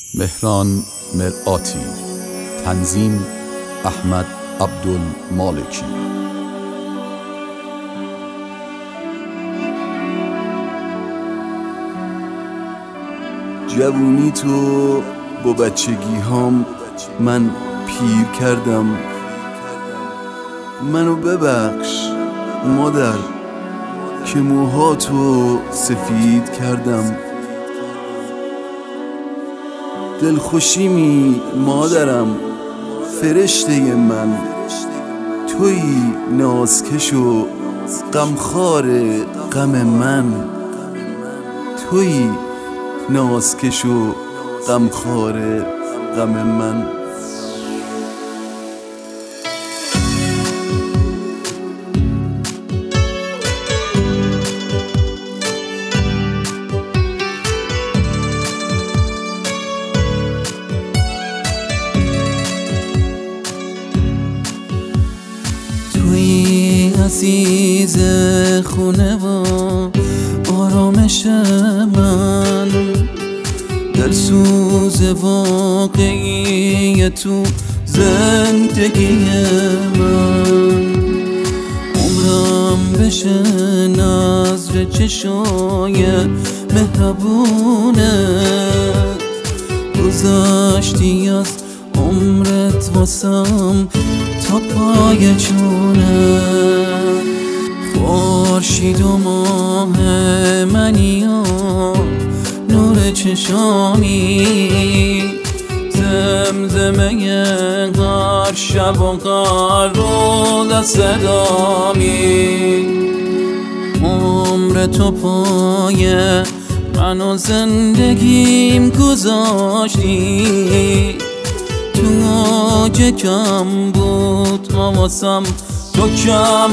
مهران مرآتی. تنظیم احمد عبدالمالکی. جوونی تو با بچگی هام من پیر کردم. منو ببخش مادر که موهاتو سفید کردم. دلخوشیمی مادرم فرشته من، تویی نازکش و غمخوار غم من. تویی نازکش و غمخوار غم من. توی عزیز خونه و آرامش من، دلسوز واقعی تو زندگی من. عمرم بشه نظر چشای مهربونه، گذشتی از عمرت واسم تا پای چونه. خورشید و ماه منی و نور چشامی، زمزمه هر شب و هر روز صدامی. عمر تو پای من و زندگیم گذاشتی، تو آج کم بود واسم تو کم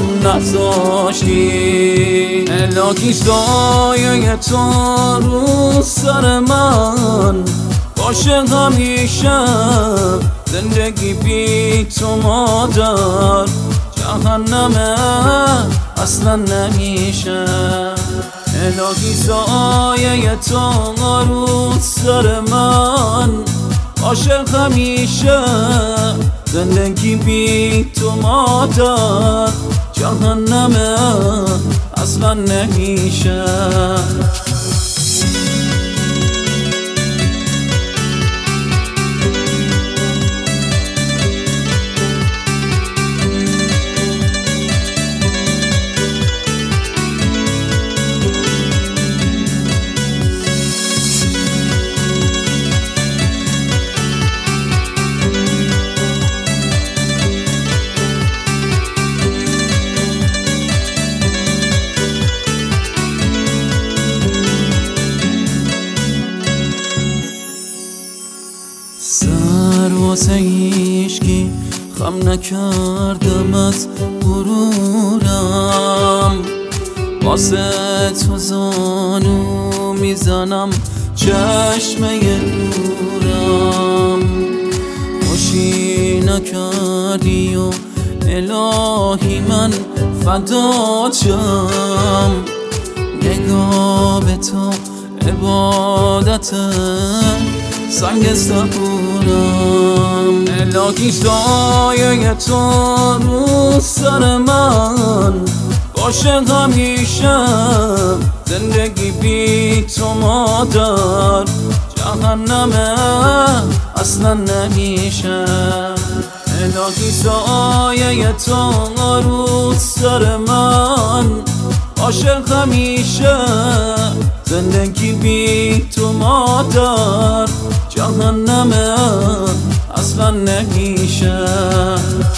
نذاشتی. الهی سایه تو رو سر من باشه همیشه، زندگی بی تو مادر جهنمه اصلا نمیشه. الهی سایه تو رو سر من باشه همیشه، زندگی بی تو مادر جهنمه اصلا نمیشه. سر واسه هیچکی خم نکردم از غرورم، واسه تو زانو میزنم چشمه نورم. خوشی نکردی و الهی من فدات شم، نگاه به تو عبادته سنگ صبورم. الهی سایه تو رو سر من باشه همیشه، زندگی بی تو مادر جهنمه اصلا نمیشه. الهی سایه تو رو سر من باشه همیشه، زندگی بی تو مادر جهنمه اصلا نمیشه.